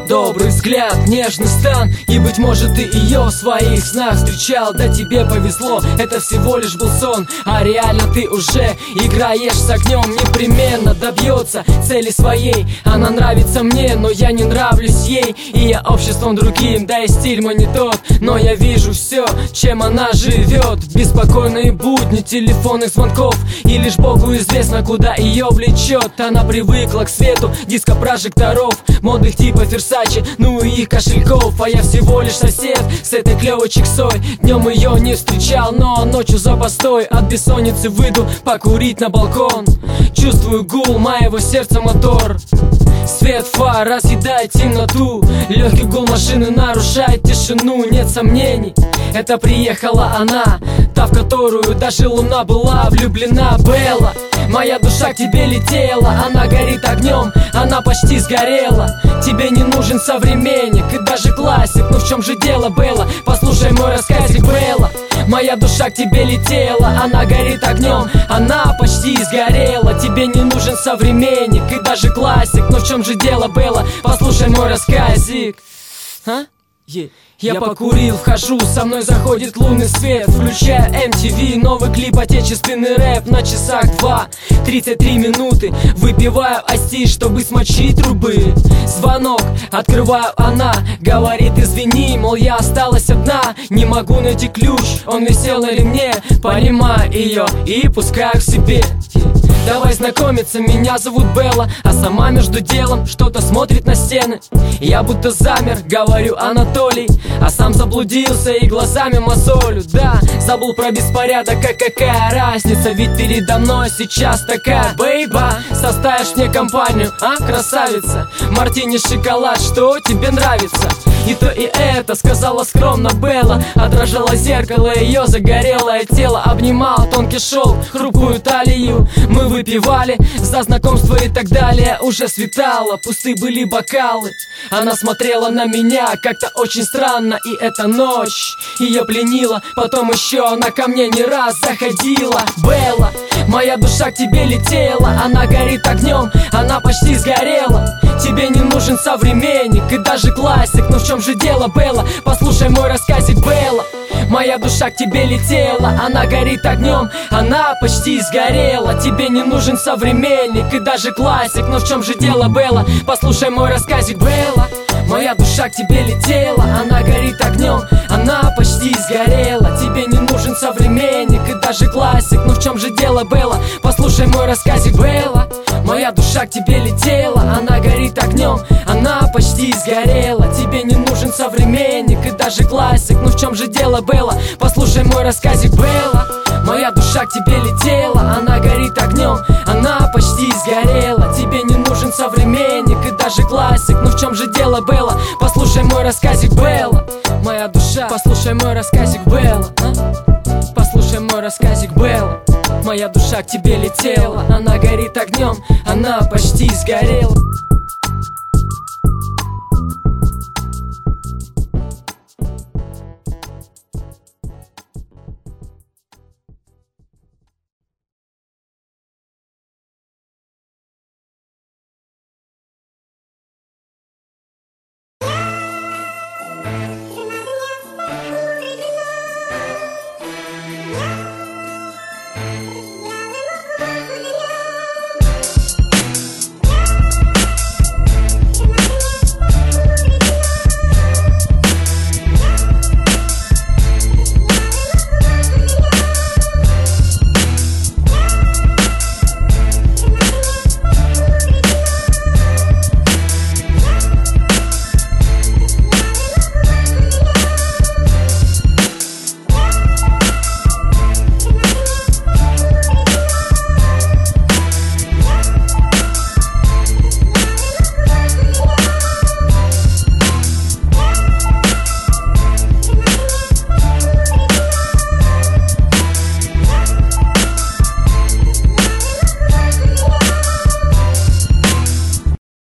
добрый взгляд, нежный стан. И, быть может, ты ее в своих снах встречал. Да тебе повезло, это всего лишь был сон. А реально ты уже играешь с огнем. Непременно добьется цели своей. Она нравится мне, но я не нравлюсь ей. И я обществом другим, да и стиль мой не тот. Но я вижу все, чем она живет. Беспокойные будни, телефонных звонков. И лишь Богу известно, куда ее влечет. Она привыкла к свету диско-прожекторов, модных типа Versace, ну и их кошельков. А я всего лишь сосед с этой клевой чиксой. Днем ее не встречал, но ночью за постой. От бессонницы выйду покурить на балкон. Чувствую гул моего сердца мотор. Свет фар разъедает темноту. Легкий гул машины нарушает тишину. Нет сомнений, это приехала она, та, в которую даже луна была влюблена. Белла, моя душа к тебе летела. Она горит огнем, она почти сгорела. Тебе не нужен современник и даже классик. Ну в чем же дело, Белла? Послушай мой рассказик, Белла. Моя душа к тебе летела, она горит огнем, она почти сгорела. Тебе не нужен современник и даже классик. Но в чем же дело, Белла? Послушай мой рассказик. Я покурил, вхожу, со мной заходит лунный свет. Включаю MTV, новый клип, отечественный рэп. На часах 2:33 минуты. Выпиваю асти, чтобы смочить трубы. Звонок, открываю, она говорит: извини, мол, я осталась одна. Не могу найти ключ, он висел на ремне. Понимаю ее и пускаю к себе. Давай знакомиться, меня зовут Белла. А сама между делом что-то смотрит на стены. Я будто замер, говорю: Анатолий. А сам заблудился и глазами мозолю. Да, забыл про беспорядок, а какая разница? Ведь передо мной сейчас такая бейба. Составишь мне компанию, а, красавица? Мартини, шоколад, что тебе нравится? И то и это, сказала скромно Белла. А дрожало зеркало, ее загорелое тело обнимал тонкий шелк, хрупкую талию. Мы выпивали за знакомство и так далее. Уже светало, пусты были бокалы. Она смотрела на меня как-то очень странно. И эта ночь ее пленила. Потом еще она ко мне не раз заходила. Белла, моя душа к тебе летела. Она горит огнем, она почти сгорела. Тебе не нужен современник и даже классик. Но в чем же дело, Белла? Послушай мой рассказик, Белла. Моя душа к тебе летела, она горит огнем, она почти сгорела. Тебе не нужен современник и даже классик. Но в чем же дело, Белла? Послушай мой рассказик, Белла. Моя душа к тебе летела, она горит огнем, она почти сгорела. Тебе не нужен современник и даже классик. Но в чем же дело, Белла? Послушай мой рассказик, Белла. Моя душа к тебе летела, она горит огнем, она почти сгорела. Тебе не нужен современник и даже классик. Ну в чем же дело, Белла? Послушай мой рассказик, Белла. Моя душа к тебе летела, она горит огнем, она почти сгорела. Тебе не нужен современник и даже классик. Ну в чем же дело, Белла? Послушай мой рассказик, Белла. Моя душа, послушай мой рассказик, Белла. Послушай мой рассказик, Белла. Моя душа к тебе летела, она горит огнем, она почти сгорела.